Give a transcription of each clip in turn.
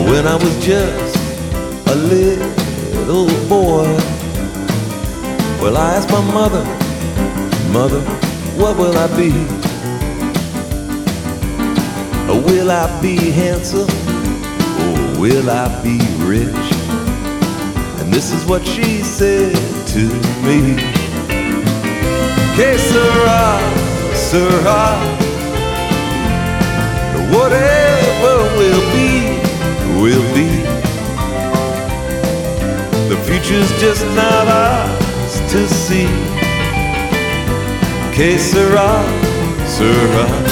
when I was just a little boy. Well, I asked my mother, Mother, what will I be? Will I be handsome, or will I be rich? And this is what she said to me. Que sera, sera, whatever will be, will be. The future's just not ours to see. Que sera, sera.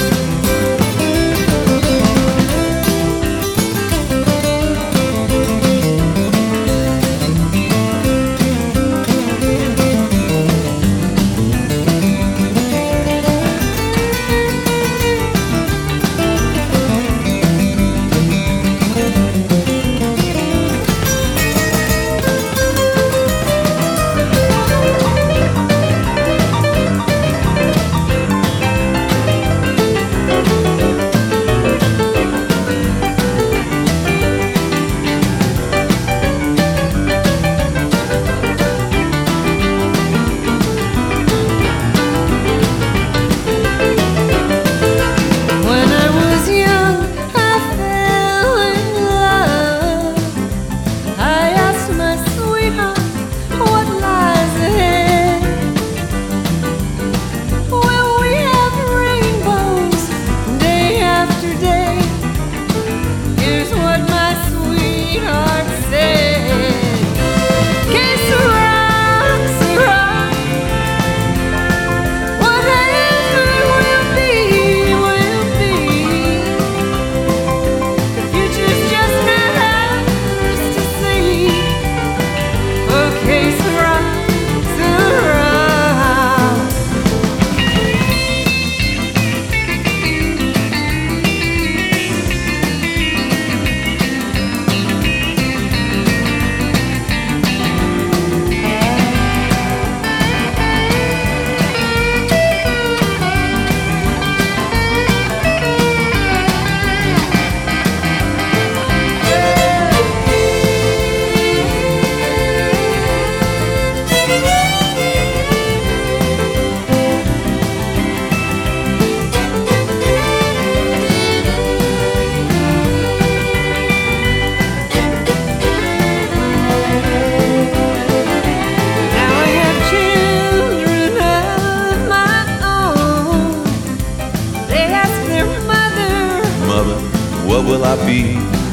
What will I be?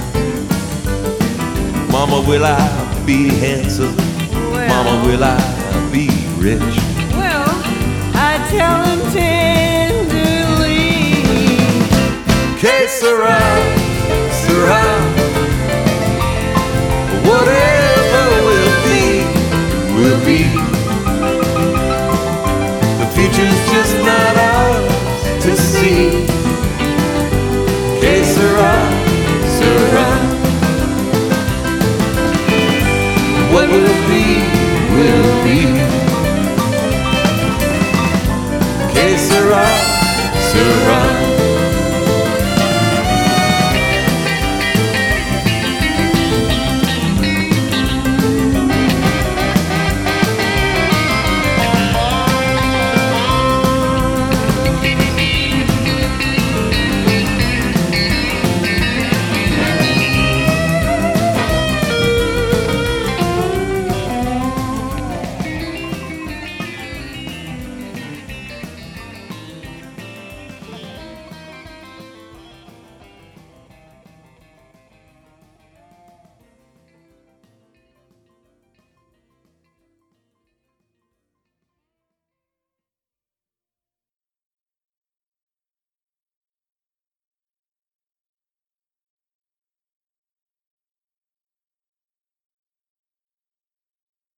Mama, will I be handsome? Well, Mama, will I be rich? Well, I tell him tenderly, Que sera, sera, whatever will be, will be. The future's just not ours to see. Que sera, sera, what will be, will be. Que sera, sera.